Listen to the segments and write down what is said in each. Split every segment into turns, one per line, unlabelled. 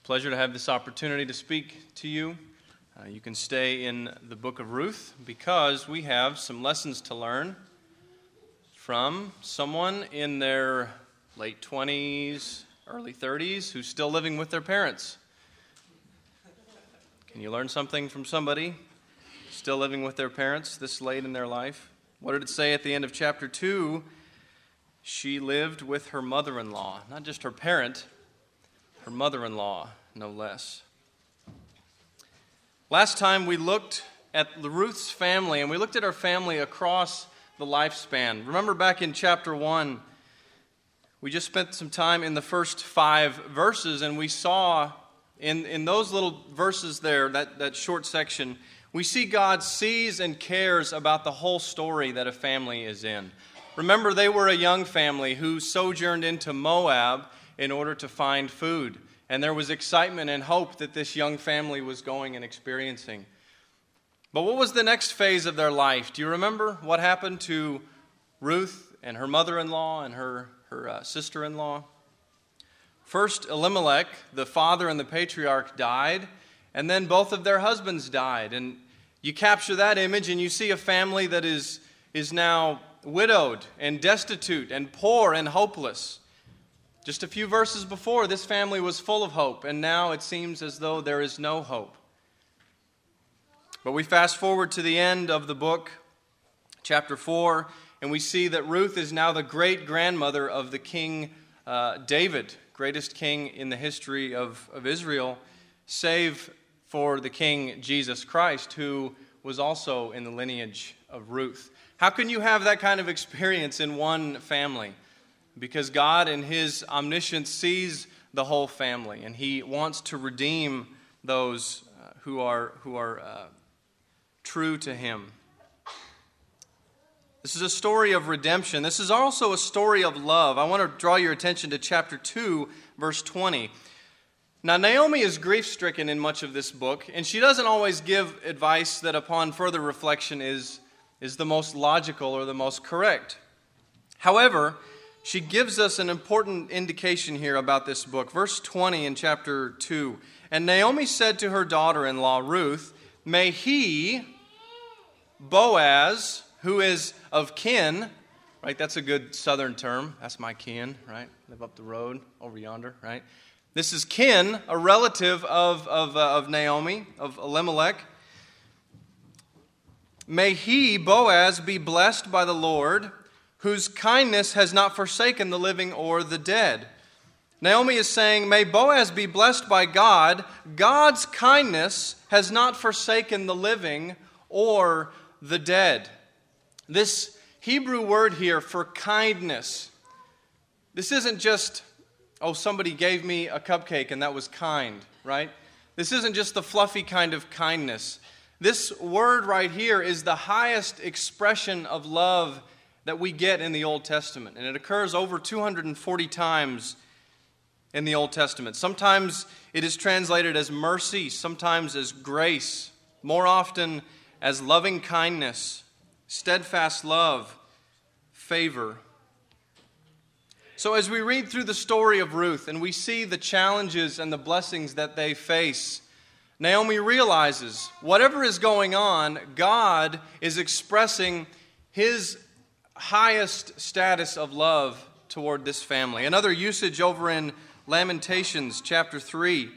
Pleasure to have this opportunity to speak to you. You can stay in the book of Ruth because we have some lessons to learn from someone in their late 20s, early 30s who's still living with their parents. Can you learn something from somebody still living with their parents this late in their life? What did it say at the end of chapter 2? She lived with her mother-in-law, not just her parent, her mother-in-law, no less. Last time we looked at Ruth's family, and we looked at her family across the lifespan. Remember back in chapter 1, we just spent some time in the first 5 verses, and we saw in those little verses there, that short section, we see God sees and cares about the whole story that a family is in. Remember, they were a young family who sojourned into Moab in order to find food. And there was excitement and hope that this young family was going and experiencing. But what was the next phase of their life? Do you remember what happened to Ruth and her mother-in-law and her sister-in-law? First, Elimelech, the father and the patriarch, died, and then both of their husbands died. And you capture that image and you see a family that is now widowed and destitute and poor and hopeless. Just a few verses before, this family was full of hope, and now it seems as though there is no hope. But we fast forward to the end of the book, chapter 4, and we see that Ruth is now the great-grandmother of the king David, greatest king in the history of Israel, save for the king Jesus Christ, who was also in the lineage of Ruth. How can you have that kind of experience in one family? Because God in His omniscience sees the whole family, and He wants to redeem those who are true to Him. This is a story of redemption. This is also a story of love. I want to draw your attention to chapter 2, verse 20. Now, Naomi is grief-stricken in much of this book, and she doesn't always give advice that upon further reflection is the most logical or the most correct. However, she gives us an important indication here about this book. Verse 20 in chapter 2. And Naomi said to her daughter-in-law, Ruth, may he, Boaz, who is of kin, right? That's a good southern term. That's my kin, right? Live up the road over yonder, right? This is kin, a relative of Naomi, of Elimelech. May he, Boaz, be blessed by the Lord, whose kindness has not forsaken the living or the dead. Naomi is saying, may Boaz be blessed by God. God's kindness has not forsaken the living or the dead. This Hebrew word here for kindness, this isn't just, somebody gave me a cupcake and that was kind, right? This isn't just the fluffy kind of kindness. This word right here is the highest expression of love that we get in the Old Testament. And it occurs over 240 times in the Old Testament. Sometimes it is translated as mercy, sometimes as grace, more often as loving kindness, steadfast love, favor. So as we read through the story of Ruth and we see the challenges and the blessings that they face, Naomi realizes whatever is going on, God is expressing His highest status of love toward this family. Another usage over in Lamentations chapter 3.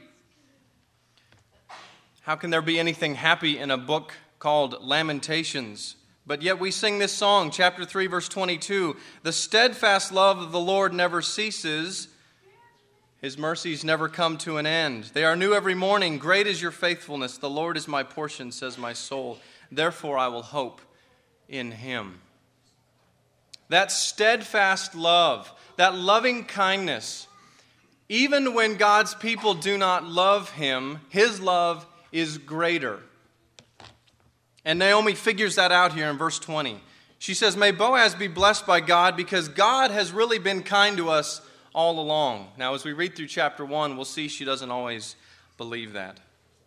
How can there be anything happy in a book called Lamentations? But yet we sing this song, chapter 3, verse 22. The steadfast love of the Lord never ceases. His mercies never come to an end. They are new every morning. Great is your faithfulness. The Lord is my portion, says my soul. Therefore I will hope in Him. That steadfast love, that loving kindness, even when God's people do not love Him, His love is greater. And Naomi figures that out here in verse 20. She says, may Boaz be blessed by God because God has really been kind to us all along. Now, as we read through chapter 1, we'll see she doesn't always believe that.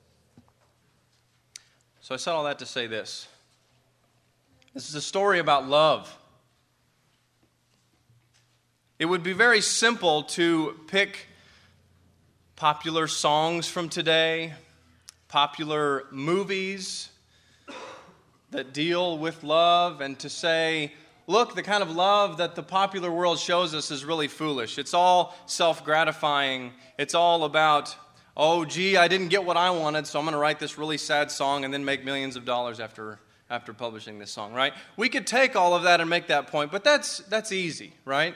So I said all that to say this. This is a story about love. It would be very simple to pick popular songs from today, popular movies that deal with love, and to say, look, the kind of love that the popular world shows us is really foolish. It's all self-gratifying. It's all about, oh, gee, I didn't get what I wanted, so I'm going to write this really sad song and then make millions of dollars after publishing this song, right? We could take all of that and make that point, but that's easy, right?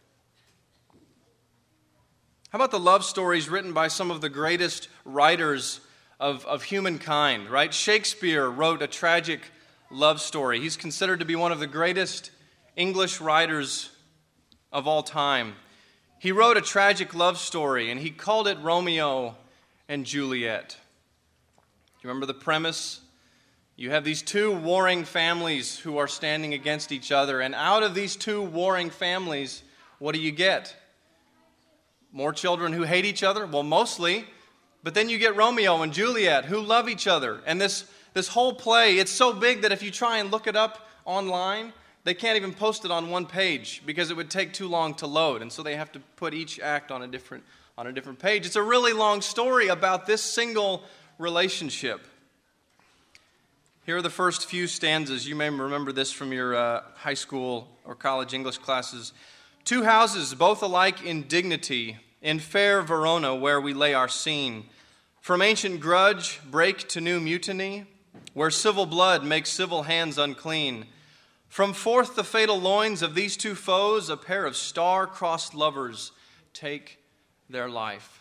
How about the love stories written by some of the greatest writers of humankind, right? Shakespeare wrote a tragic love story. He's considered to be one of the greatest English writers of all time. He wrote a tragic love story, and he called it Romeo and Juliet. Do you remember the premise? You have these two warring families who are standing against each other, and out of these two warring families, what do you get? More children who hate each other? Well, mostly. But then you get Romeo and Juliet who love each other. And this whole play, it's so big that if you try and look it up online, they can't even post it on one page because it would take too long to load. And so they have to put each act on a different page. It's a really long story about this single relationship. Here are the first few stanzas. You may remember this from your high school or college English classes. Two houses, both alike in dignity, in fair Verona where we lay our scene. From ancient grudge break to new mutiny, where civil blood makes civil hands unclean. From forth the fatal loins of these two foes, a pair of star-crossed lovers take their life.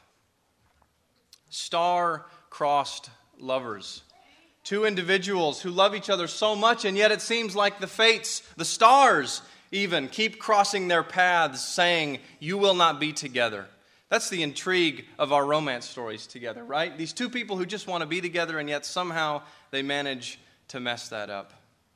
Star-crossed lovers. Two individuals who love each other so much, and yet it seems like the fates, the stars even, keep crossing their paths, saying, you will not be together. That's the intrigue of our romance stories together, right? These two people who just want to be together, and yet somehow they manage to mess that up.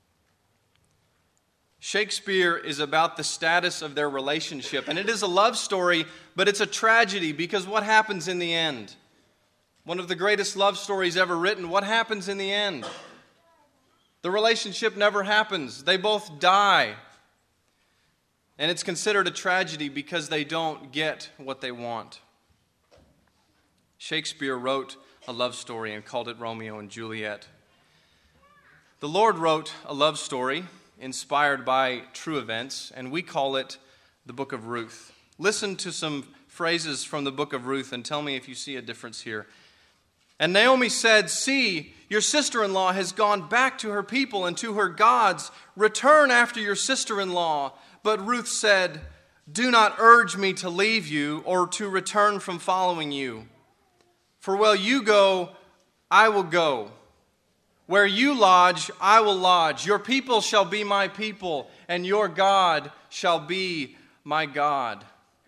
Shakespeare is about the status of their relationship, and it is a love story, but it's a tragedy because what happens in the end? One of the greatest love stories ever written, what happens in the end? The relationship never happens. They both die. And it's considered a tragedy because they don't get what they want. Shakespeare wrote a love story and called it Romeo and Juliet. The Lord wrote a love story inspired by true events, and we call it the Book of Ruth. Listen to some phrases from the Book of Ruth and tell me if you see a difference here. And Naomi said, see, your sister-in-law has gone back to her people and to her gods. Return after your sister-in-law. But Ruth said, do not urge me to leave you or to return from following you. For where you go, I will go. Where you lodge, I will lodge. Your people shall be my people, and your God shall be my God.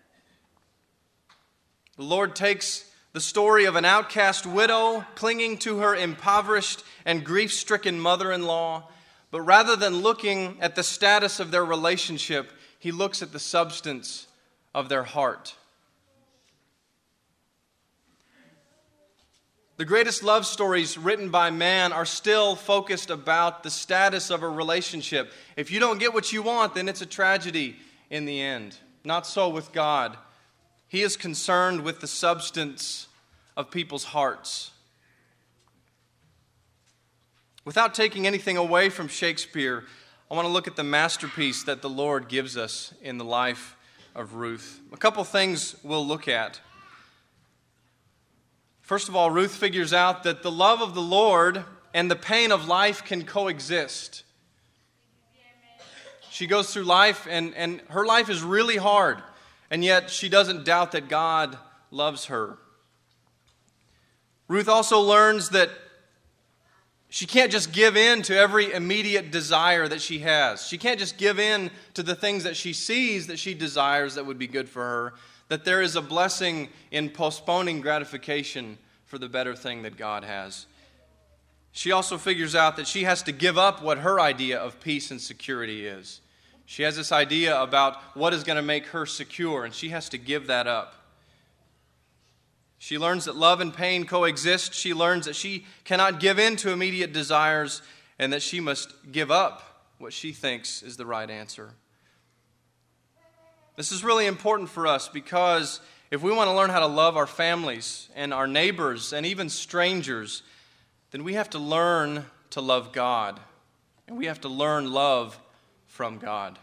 The Lord takes the story of an outcast widow clinging to her impoverished and grief-stricken mother-in-law, but rather than looking at the status of their relationship, he looks at the substance of their heart. The greatest love stories written by man are still focused about the status of a relationship. If you don't get what you want, then it's a tragedy in the end. Not so with God. He is concerned with the substance of people's hearts. Without taking anything away from Shakespeare, I want to look at the masterpiece that the Lord gives us in the life of Ruth. A couple things we'll look at. First of all, Ruth figures out that the love of the Lord and the pain of life can coexist. She goes through life, and her life is really hard, and yet she doesn't doubt that God loves her. Ruth also learns that she can't just give in to every immediate desire that she has. She can't just give in to the things that she sees that she desires that would be good for her. That there is a blessing in postponing gratification for the better thing that God has. She also figures out that she has to give up what her idea of peace and security is. She has this idea about what is going to make her secure, and she has to give that up. She learns that love and pain coexist. She learns that she cannot give in to immediate desires and that she must give up what she thinks is the right answer. This is really important for us because if we want to learn how to love our families and our neighbors and even strangers, then we have to learn to love God. And we have to learn love from God.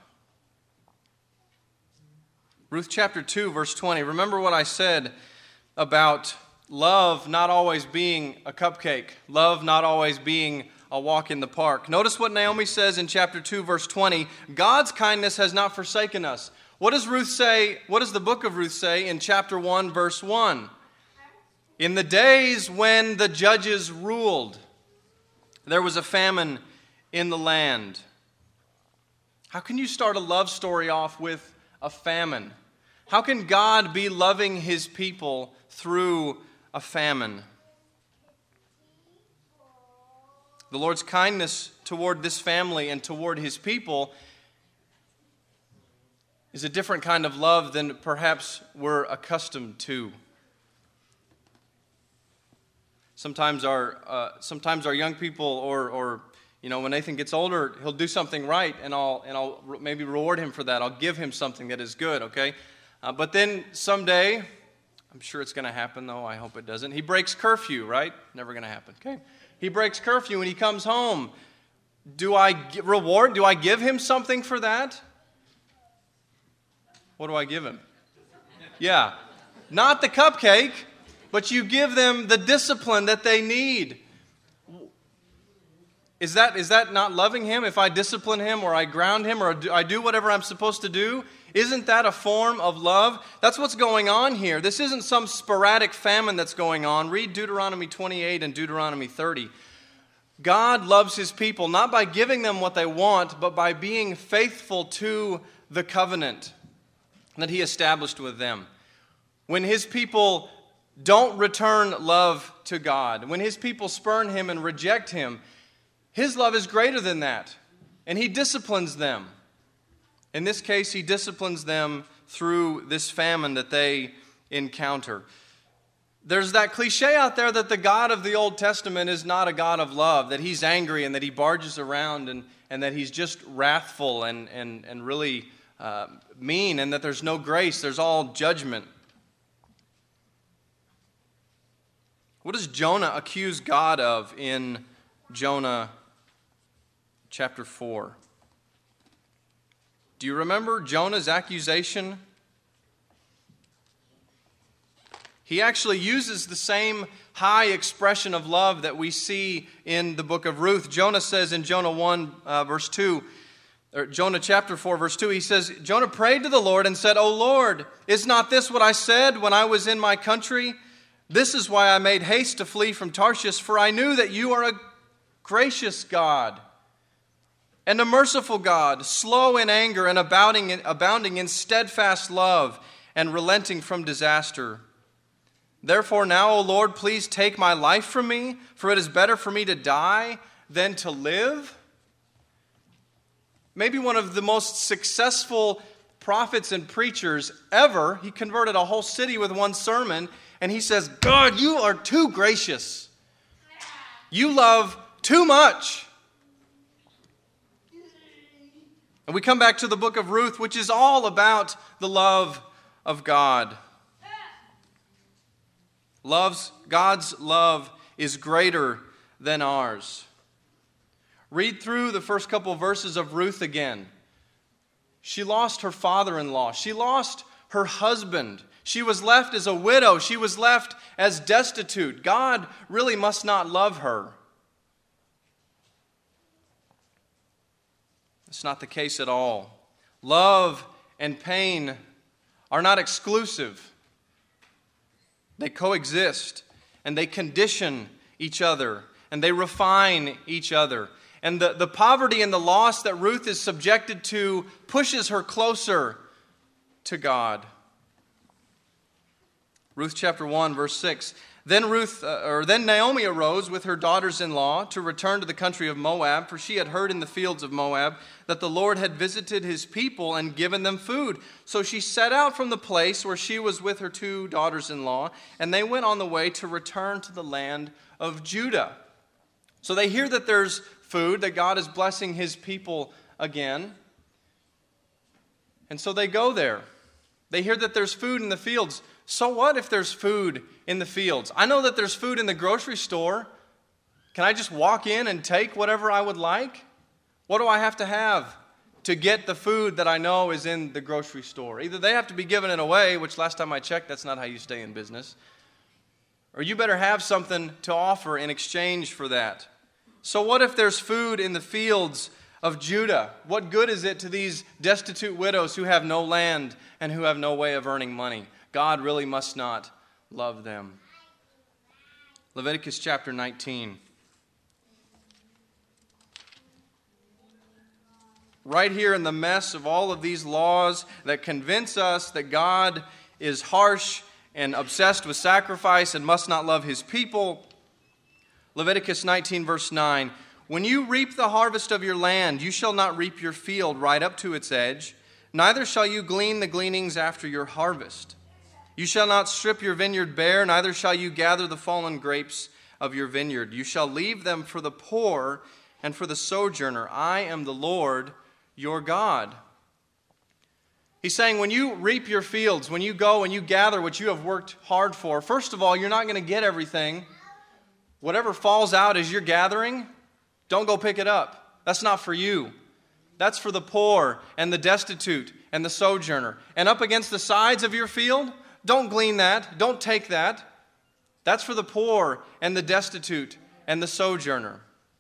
Ruth chapter 2, verse 20. Remember what I said about love not always being a cupcake, love not always being a walk in the park. Notice what Naomi says in chapter 2, verse 20. God's kindness has not forsaken us. What does Ruth say? What does the book of Ruth say in chapter 1, verse 1? In the days when the judges ruled, there was a famine in the land. How can you start a love story off with a famine? How can God be loving His people through a famine? The Lord's kindness toward this family and toward His people is a different kind of love than perhaps we're accustomed to. Sometimes our young people, or when Nathan gets older, he'll do something right, and I'll maybe reward him for that. I'll give him something that is good. Okay, but then someday, I'm sure it's going to happen, though I hope it doesn't. He breaks curfew, right? Never going to happen. Okay, he breaks curfew when he comes home. Do I reward? Do I give him something for that? What do I give him? Yeah, not the cupcake, but you give them the discipline that they need. Is that not loving him if I discipline him or I ground him or I do whatever I'm supposed to do? Isn't that a form of love? That's what's going on here. This isn't some sporadic famine that's going on. Read Deuteronomy 28 and Deuteronomy 30. God loves His people not by giving them what they want, but by being faithful to the covenant that He established with them. When His people don't return love to God, when His people spurn Him and reject Him, His love is greater than that, and He disciplines them. In this case, He disciplines them through this famine that they encounter. There's that cliche out there that the God of the Old Testament is not a God of love, that He's angry and that He barges around and that He's just wrathful and really mean, and that there's no grace, there's all judgment. What does Jonah accuse God of in Jonah chapter 4? Do you remember Jonah's accusation? He actually uses the same high expression of love that we see in the book of Ruth. Jonah says in Jonah 1, verse 2, or Jonah chapter 4, verse 2, he says, Jonah prayed to the Lord and said, O Lord, is not this what I said when I was in my country? This is why I made haste to flee from Tarshish, for I knew that you are a gracious God and a merciful God, slow in anger and abounding in steadfast love and relenting from disaster. Therefore now, O Lord, please take my life from me, for it is better for me to die than to live. Maybe one of the most successful prophets and preachers ever. He converted a whole city with one sermon, and he says, God, you are too gracious. You love too much. And we come back to the book of Ruth, which is all about the love of God. God's love is greater than ours. Read through the first couple verses of Ruth again. She lost her father-in-law. She lost her husband. She was left as a widow. She was left as destitute. God really must not love her. It's not the case at all. Love and pain are not exclusive. They coexist, and they condition each other, and they refine each other. And the poverty and the loss that Ruth is subjected to pushes her closer to God. Ruth chapter 1, verse 6. Then Naomi arose with her daughters-in-law to return to the country of Moab, for she had heard in the fields of Moab that the Lord had visited His people and given them food. So she set out from the place where she was with her two daughters-in-law, and they went on the way to return to the land of Judah. So they hear that there's food, that God is blessing His people again. And so they go there. They hear that there's food in the fields. So what if there's food in the fields? I know that there's food in the grocery store. Can I just walk in and take whatever I would like? What do I have to get the food that I know is in the grocery store? Either they have to be given it away, which last time I checked, that's not how you stay in business, or you better have something to offer in exchange for that. So what if there's food in the fields of Judah? What good is it to these destitute widows who have no land and who have no way of earning money? God really must not love them. Leviticus chapter 19. Right here in the mess of all of these laws that convince us that God is harsh and obsessed with sacrifice and must not love his people. Leviticus 19 verse 9. When you reap the harvest of your land, you shall not reap your field right up to its edge, neither shall you glean the gleanings after your harvest. You shall not strip your vineyard bare, neither shall you gather the fallen grapes of your vineyard. You shall leave them for the poor and for the sojourner. I am the Lord your God. He's saying when you reap your fields, when you go and you gather what you have worked hard for, first of all, you're not going to get everything. Whatever falls out as you're gathering, don't go pick it up. That's not for you. That's for the poor and the destitute and the sojourner. And up against the sides of your field, don't glean that. Don't take that. That's for the poor and the destitute and the sojourner.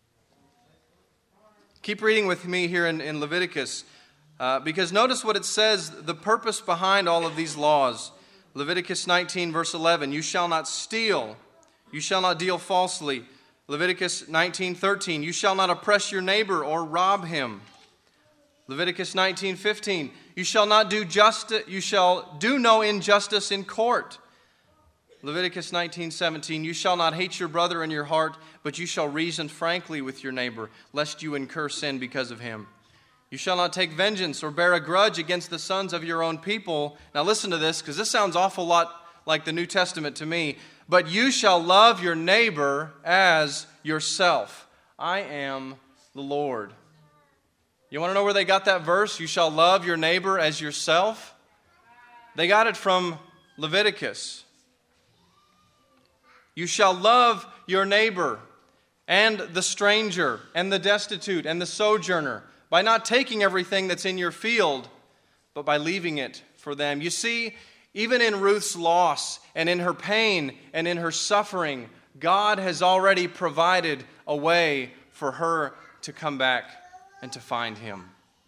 Keep reading with me here in Leviticus, because notice what it says, the purpose behind all of these laws. Leviticus 19, verse 11, you shall not steal, you shall not deal falsely. Leviticus 19:13, you shall not oppress your neighbor or rob him. Leviticus 19:15, you shall do no injustice in court. Leviticus 19:17, you shall not hate your brother in your heart, but you shall reason frankly with your neighbor, lest you incur sin because of him. You shall not take vengeance or bear a grudge against the sons of your own people. Now listen to this, because this sounds an awful lot like the New Testament to me. But you shall love your neighbor as yourself. I am the Lord. You want to know where they got that verse? You shall love your neighbor as yourself? They got it from Leviticus. You shall love your neighbor and the stranger and the destitute and the sojourner by not taking everything that's in your field, but by leaving it for them. You see, even in Ruth's loss and in her pain and in her suffering, God has already provided a way for her to come back and to find him.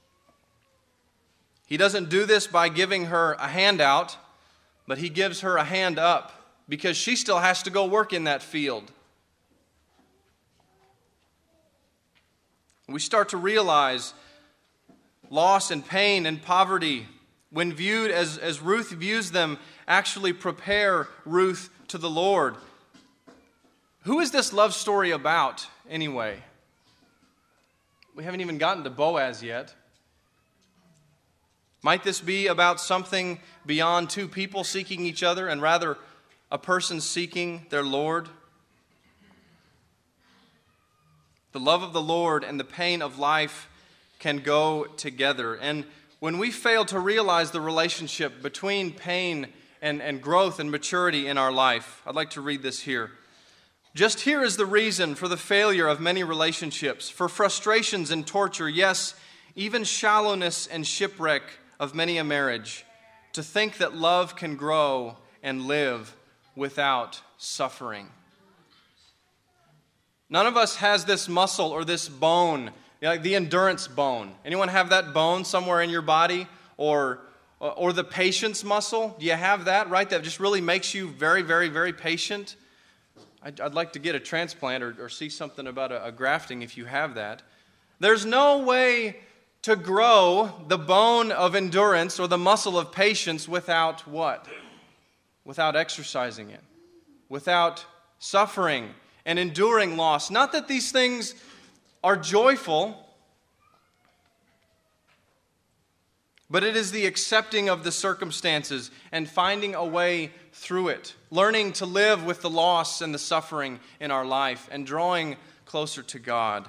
He doesn't do this by giving her a handout, but he gives her a hand up, because she still has to go work in that field. We start to realize loss and pain and poverty, when viewed as Ruth views them, actually prepare Ruth to the Lord. Who is this love story about, anyway? We haven't even gotten to Boaz yet. Might this be about something beyond two people seeking each other, and rather a person seeking their Lord? The love of the Lord and the pain of life can go together. And when we fail to realize the relationship between pain and growth and maturity in our life, I'd like to read this here. Just here is the reason for the failure of many relationships, for frustrations and torture, yes, even shallowness and shipwreck of many a marriage, to think that love can grow and live without suffering. None of us has this muscle or this bone, like the endurance bone. Anyone have that bone somewhere in your body? Or the patience muscle? Do you have that, right? That just really makes you very, very, very patient? I'd like to get a transplant or see something about a grafting if you have that. There's no way to grow the bone of endurance or the muscle of patience without what? Without exercising it, without suffering and enduring loss. Not that these things are joyful, but it is the accepting of the circumstances and finding a way through it, learning to live with the loss and the suffering in our life and drawing closer to God.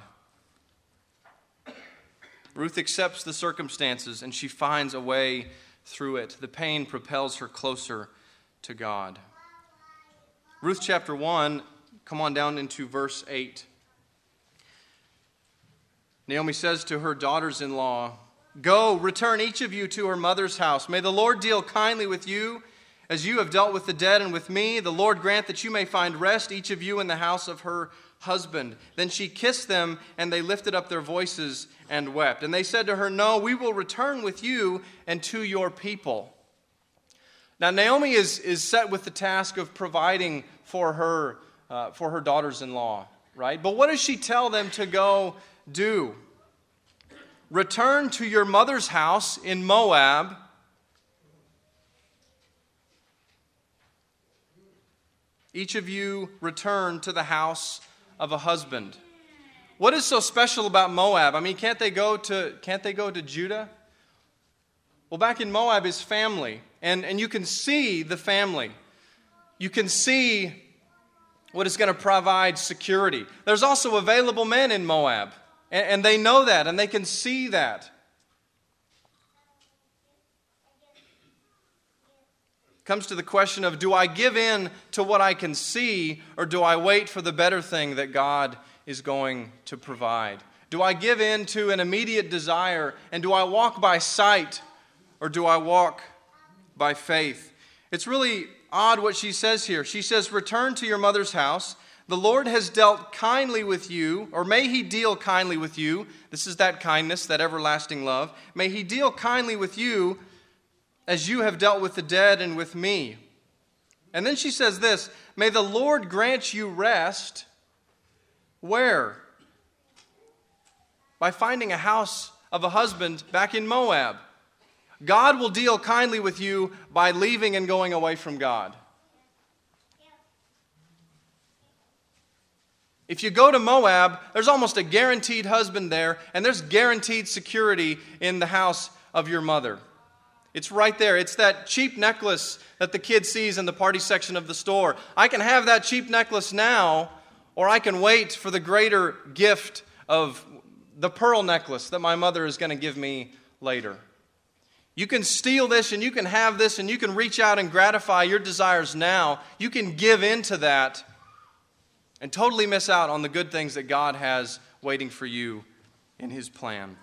Ruth accepts the circumstances and she finds a way through it. The pain propels her closer to God. Ruth chapter 1, come on down into verse 8. Naomi says to her daughters-in-law, "Go, return each of you to her mother's house. May the Lord deal kindly with you as you have dealt with the dead and with me. The Lord grant that you may find rest, each of you in the house of her husband." Then she kissed them, and they lifted up their voices and wept. And they said to her, "No, we will return with you and to your people." Now Naomi is set with the task of providing for her daughters-in-law, right? But what does she tell them to go do? Return to your mother's house in Moab. Each of you return to the house of a husband. What is so special about Moab? I mean, can't they go to Judah? Well, back in Moab is family, and you can see the family. You can see what is going to provide security. There's also available men in Moab, and they know that, and they can see that. Comes to the question of, do I give in to what I can see, or do I wait for the better thing that God is going to provide? Do I give in to an immediate desire, and do I walk by sight, or do I walk by faith? It's really odd what she says here. She says, return to your mother's house. The Lord has dealt kindly with you, or may He deal kindly with you. This is that kindness, that everlasting love. May He deal kindly with you as you have dealt with the dead and with me. And then she says this, may the Lord grant you rest. Where? By finding a house of a husband back in Moab. God will deal kindly with you by leaving and going away from God. If you go to Moab, there's almost a guaranteed husband there, and there's guaranteed security in the house of your mother. It's right there. It's that cheap necklace that the kid sees in the party section of the store. I can have that cheap necklace now, or I can wait for the greater gift of the pearl necklace that my mother is going to give me later. You can steal this, and you can have this, and you can reach out and gratify your desires now. You can give into that and totally miss out on the good things that God has waiting for you in His plan.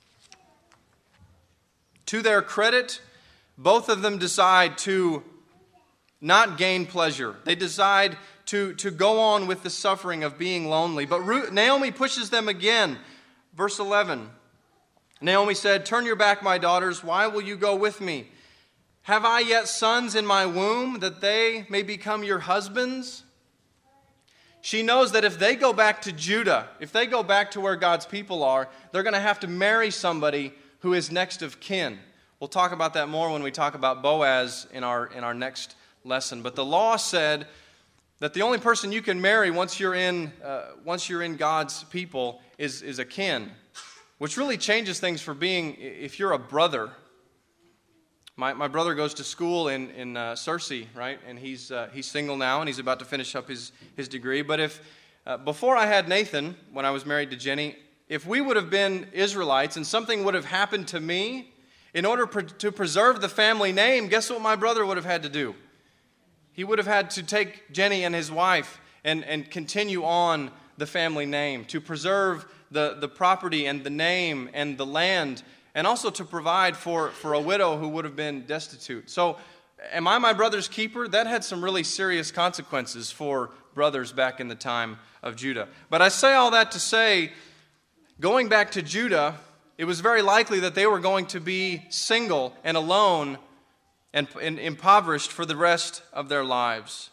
To their credit, both of them decide to not gain pleasure. They decide to go on with the suffering of being lonely. But Naomi pushes them again. Verse 11, Naomi said, turn your back, my daughters. Why will you go with me? Have I yet sons in my womb that they may become your husbands? She knows that if they go back to Judah, if they go back to where God's people are, they're going to have to marry somebody who is next of kin. We'll talk about that more when we talk about Boaz in our next lesson. But the law said that the only person you can marry once you're in God's people is a kin, which really changes things for being, if you're a brother. My brother goes to school in Searcy, right? And he's single now, and he's about to finish up his degree. But if before I had Nathan, when I was married to Jenny, if we would have been Israelites and something would have happened to me, in order to preserve the family name, guess what my brother would have had to do? He would have had to take Jenny and his wife and continue on the family name, to preserve the property and the name and the land, and also to provide for a widow who would have been destitute. So, am I my brother's keeper? That had some really serious consequences for brothers back in the time of Judah. But I say all that to say, going back to Judah, it was very likely that they were going to be single and alone and impoverished for the rest of their lives.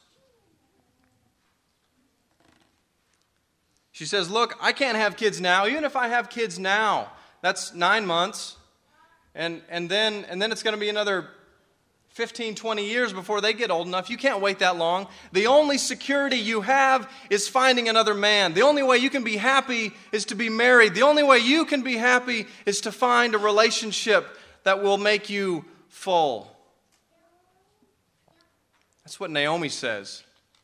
She says, look, I can't have kids now. Even if I have kids now, that's 9 months. And then it's going to be another 15, 20 years before they get old enough. You can't wait that long. The only security you have is finding another man. The only way you can be happy is to be married. The only way you can be happy is to find a relationship that will make you full. That's what Naomi says.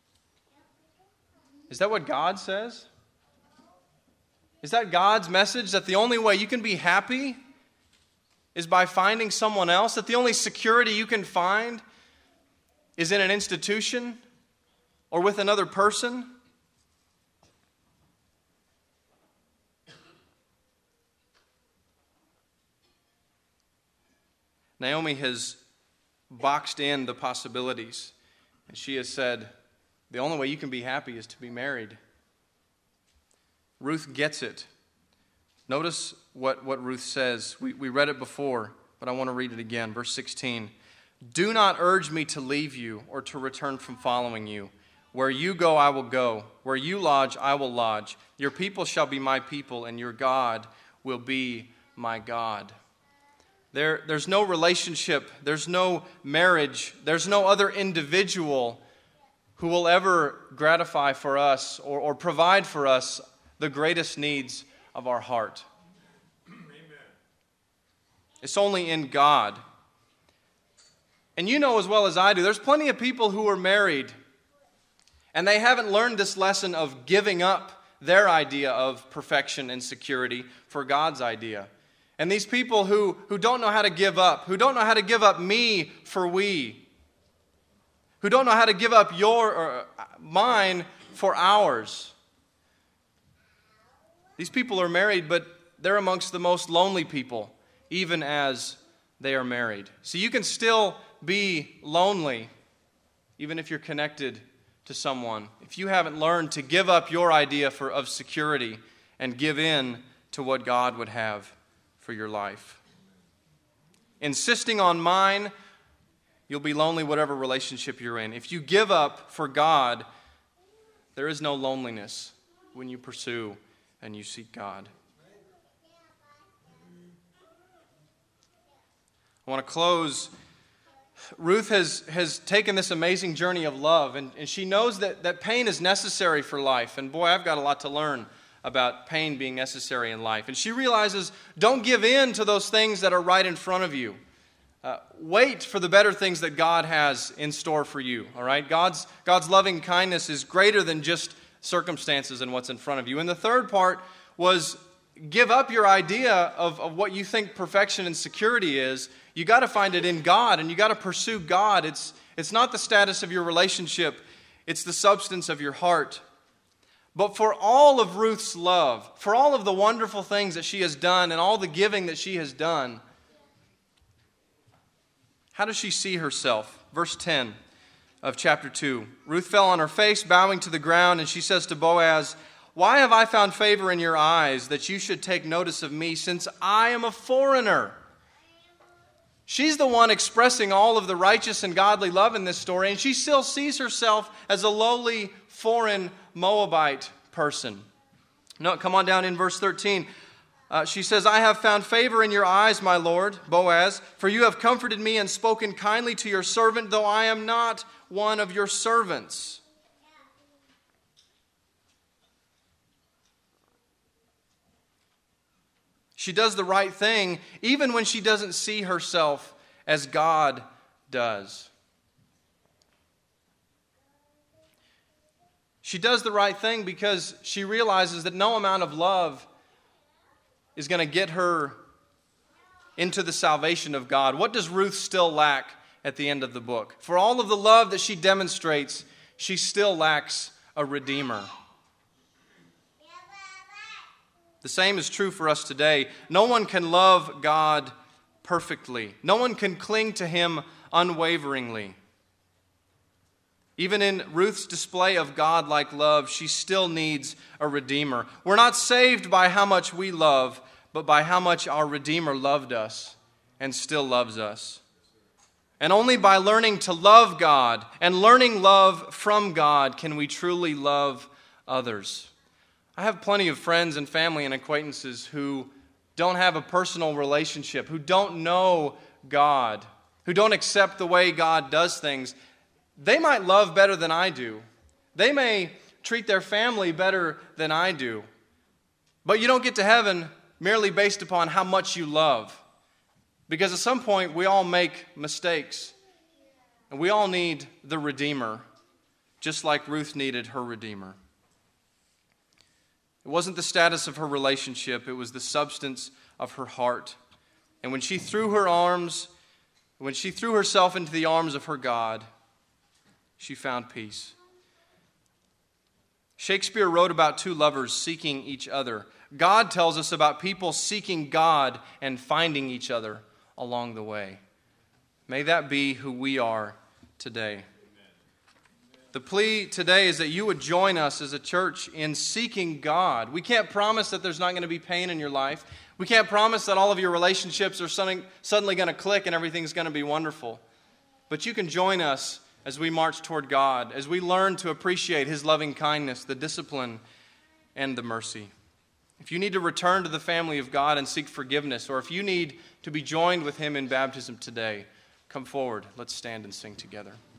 Is that what God says? Is that God's message, that the only way you can be happy is by finding someone else? That the only security you can find is in an institution or with another person, Naomi has boxed in the possibilities, and she has said, the only way you can be happy is to be married. Ruth gets it. Notice what Ruth says. We read it before, but I want to read it again. Verse 16. Do not urge me to leave you or to return from following you. Where you go, I will go. Where you lodge, I will lodge. Your people shall be my people, and your God will be my God. There's no relationship, there's no marriage, there's no other individual who will ever gratify for us or provide for us the greatest needs of our heart. Amen. It's only in God. And you know as well as I do, there's plenty of people who are married and they haven't learned this lesson of giving up their idea of perfection and security for God's idea. And these people who don't know how to give up, who don't know how to give up me for we, who don't know how to give up your or mine for ours. These people are married, but they're amongst the most lonely people, even as they are married. So you can still be lonely, even if you're connected to someone, if you haven't learned to give up your idea of security and give in to what God would have for your life. Insisting on mine, you'll be lonely whatever relationship you're in. If you give up for God, there is no loneliness when you pursue and you seek God. I want to close. Ruth has taken this amazing journey of love, and she knows that pain is necessary for life. And boy, I've got a lot to learn about pain being necessary in life. And she realizes, don't give in to those things that are right in front of you. Wait for the better things that God has in store for you, all right? God's loving kindness is greater than just circumstances and what's in front of you. And the third part was give up your idea of what you think perfection and security is. You got to find it in God, and you got to pursue God. It's not the status of your relationship, it's the substance of your heart. But for all of Ruth's love, for all of the wonderful things that she has done and all the giving that she has done, how does she see herself? Verse 10 of chapter 2. Ruth fell on her face, bowing to the ground, and she says to Boaz, "Why have I found favor in your eyes that you should take notice of me, since I am a foreigner?" She's the one expressing all of the righteous and godly love in this story, and she still sees herself as a lowly, foreign Moabite person. No, come on down in verse 13. She says, "I have found favor in your eyes, my lord, Boaz, for you have comforted me and spoken kindly to your servant, though I am not one of your servants." She does the right thing even when she doesn't see herself as God does. She does the right thing because she realizes that no amount of love is going to get her into the salvation of God. What does Ruth still lack at the end of the book? For all of the love that she demonstrates, she still lacks a redeemer. The same is true for us today. No one can love God perfectly. No one can cling to Him unwaveringly. Even in Ruth's display of God-like love, she still needs a Redeemer. We're not saved by how much we love, but by how much our Redeemer loved us and still loves us. And only by learning to love God and learning love from God can we truly love others. I have plenty of friends and family and acquaintances who don't have a personal relationship, who don't know God, who don't accept the way God does things. They might love better than I do. They may treat their family better than I do. But you don't get to heaven merely based upon how much you love. Because at some point we all make mistakes. And we all need the Redeemer, just like Ruth needed her Redeemer. It wasn't the status of her relationship, it was the substance of her heart. And when she threw herself into the arms of her God, she found peace. Shakespeare wrote about two lovers seeking each other. God tells us about people seeking God and finding each other along the way. May that be who we are today. The plea today is that you would join us as a church in seeking God. We can't promise that there's not going to be pain in your life. We can't promise that all of your relationships are suddenly going to click and everything's going to be wonderful. But you can join us as we march toward God, as we learn to appreciate His loving kindness, the discipline, and the mercy. If you need to return to the family of God and seek forgiveness, or if you need to be joined with Him in baptism today, come forward. Let's stand and sing together.